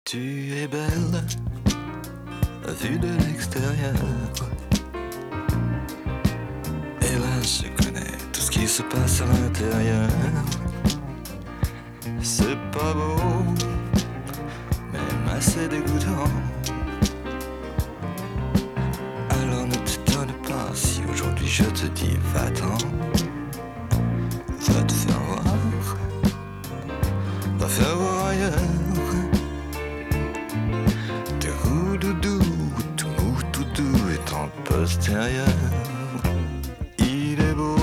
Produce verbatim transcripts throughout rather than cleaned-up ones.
Tu es belle, vue de l'extérieur. Et là, je connais tout ce qui se passe à l'intérieur. C'est pas beau, même assez dégoûtant. Alors ne t'étonne pas si aujourd'hui je te dis va-t'en. Va te faire voir, va faire voir ailleurs. Tes roues-doudou, tout mou, tout doux est en postérieur. Il est beau,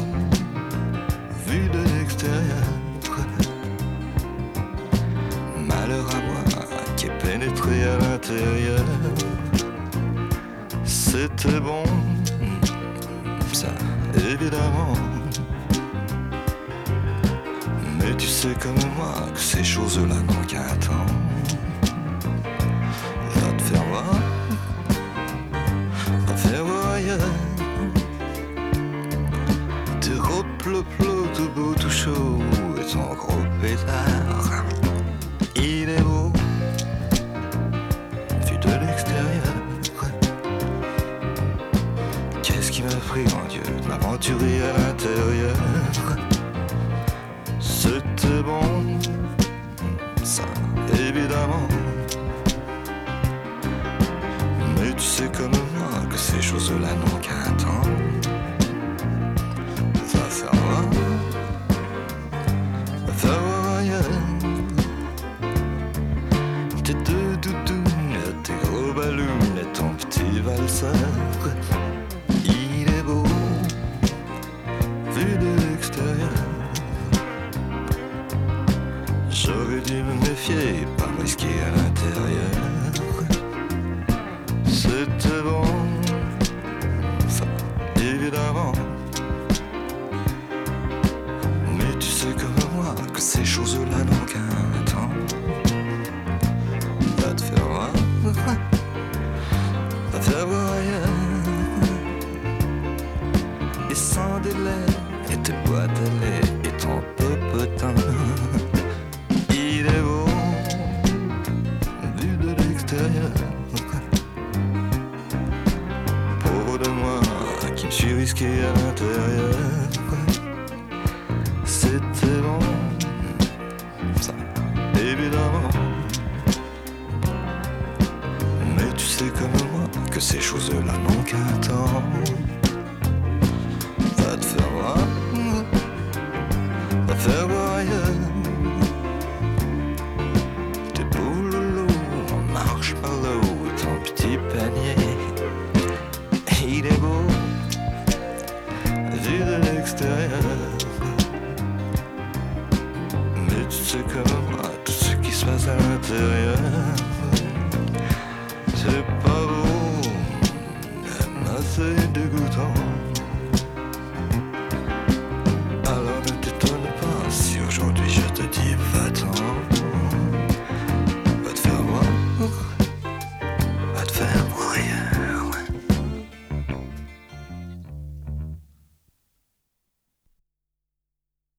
vu de l'extérieur. Malheur à moi qui est pénétré à l'intérieur. C'était bon, ça évidemment. Mais tu sais comme moi que ces choses-là n'ont qu'un temps. Va te faire voir, va faire voir ailleurs. Tes robes pleu-pleu, tout beau, tout chaud et ton gros pétard. Il est beau, vu de l'extérieur. Qu'est-ce qui m'a pris, mon Dieu, de m'aventurer à l'intérieur. C'était bon, ça, évidemment. Mais tu sais comme moi que ces choses-là n'ont qu'un temps. Va faire voir, va faire voir ailleurs. Tes deux doudounes, tes gros ballons et ton petit valseur. Il est beau, vu de l'extérieur. J'aurais dû me méfier, pas me risquer à l'intérieur. C'était bon, ça, évidemment. Mais tu sais comme moi que ces choses-là n'ont qu'un temps. Va te faire voir, va faire voir ailleurs. Et sans délai, et tes boîtes à lait et ton popotin. Il est beau, vu de l'extérieur. Pauvre de moi qui me suis risqué à l'intérieur. C'était bon, ça, évidemment. Mais tu sais comme moi que ces choses-là n'ont qu'un temps. Va te faire voir, va faire voir ailleurs. Il est beau, vu de l'extérieur. Mais tu sais comme moi, tout ce qui se passe à l'intérieur. C'est pas beau, même assez dégoûtant.